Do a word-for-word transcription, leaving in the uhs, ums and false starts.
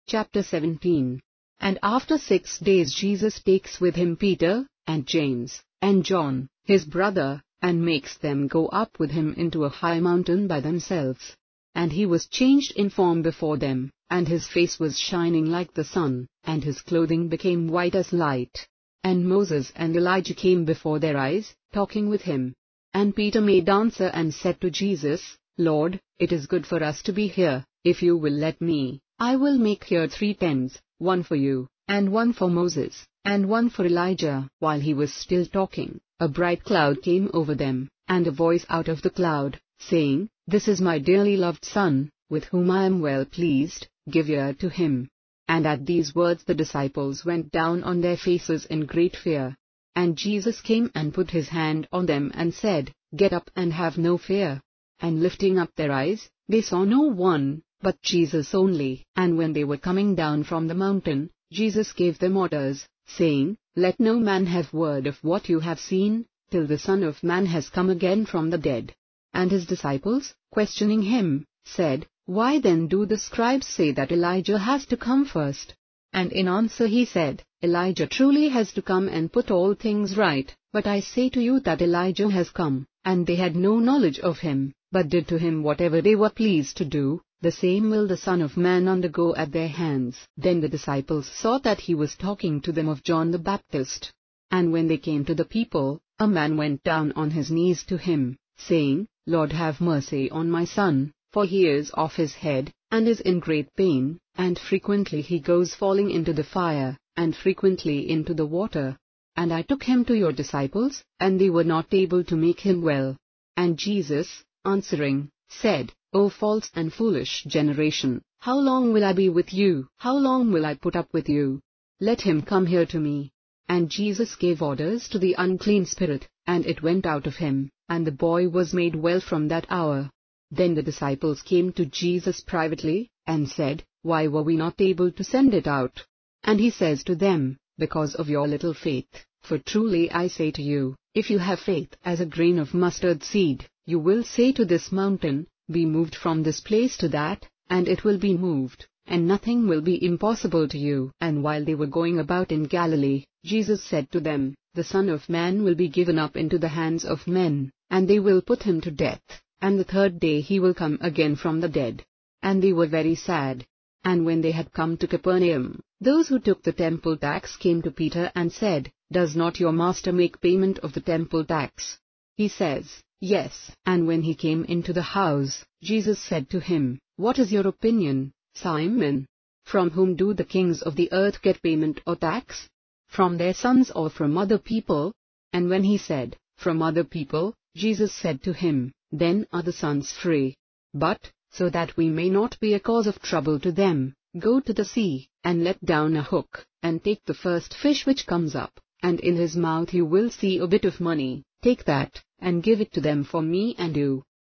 Chapter seventeen. And after six days Jesus takes with him Peter, and James, and John, his brother, and makes them go up with him into a high mountain by themselves. And he was changed in form before them, and his face was shining like the sun, and his clothing became white as light. And Moses and Elijah came before their eyes, talking with him. And Peter made answer and said to Jesus, Lord, it is good for us to be here. If you will let me, I will make here three tents, one for you, and one for Moses, and one for Elijah. While he was still talking, a bright cloud came over them, and a voice out of the cloud, saying, This is my dearly loved Son, with whom I am well pleased, give ear to him. And at these words the disciples went down on their faces in great fear. And Jesus came and put his hand on them and said, Get up and have no fear. And lifting up their eyes, they saw no one, but Jesus only. And when they were coming down from the mountain, Jesus gave them orders, saying, Let no man have word of what you have seen, till the Son of Man has come again from the dead. And his disciples, questioning him, said, Why then do the scribes say that Elijah has to come first? And in answer he said, Elijah truly has to come and put all things right, but I say to you that Elijah has come, and they had no knowledge of him, but did to him whatever they were pleased to do. The same will the Son of Man undergo at their hands. Then the disciples saw that he was talking to them of John the Baptist. And when they came to the people, a man went down on his knees to him, saying, Lord, have mercy on my son, for he is off his head, and is in great pain, and frequently he goes falling into the fire, and frequently into the water. And I took him to your disciples, and they were not able to make him well. And Jesus, answering, said, O false and foolish generation, how long will I be with you? How long will I put up with you? Let him come here to me. And Jesus gave orders to the unclean spirit, and it went out of him, and the boy was made well from that hour. Then the disciples came to Jesus privately, and said, Why were we not able to send it out? And he says to them, Because of your little faith. For truly I say to you, if you have faith as a grain of mustard seed, you will say to this mountain, Be moved from this place to that, and it will be moved, and nothing will be impossible to you. And while they were going about in Galilee, Jesus said to them, The Son of Man will be given up into the hands of men, and they will put him to death, and the third day he will come again from the dead. And they were very sad. And when they had come to Capernaum, those who took the temple tax came to Peter and said, Does not your master make payment of the temple tax? He says, Yes. And when he came into the house, Jesus said to him, What is your opinion, Simon? From whom do the kings of the earth get payment or tax? From their sons or from other people? And when he said, From other people, Jesus said to him, Then are the sons free. But, so that we may not be a cause of trouble to them, go to the sea, and let down a hook, and take the first fish which comes up, and in his mouth you will see a bit of money. Take that, and give it to them for me and you.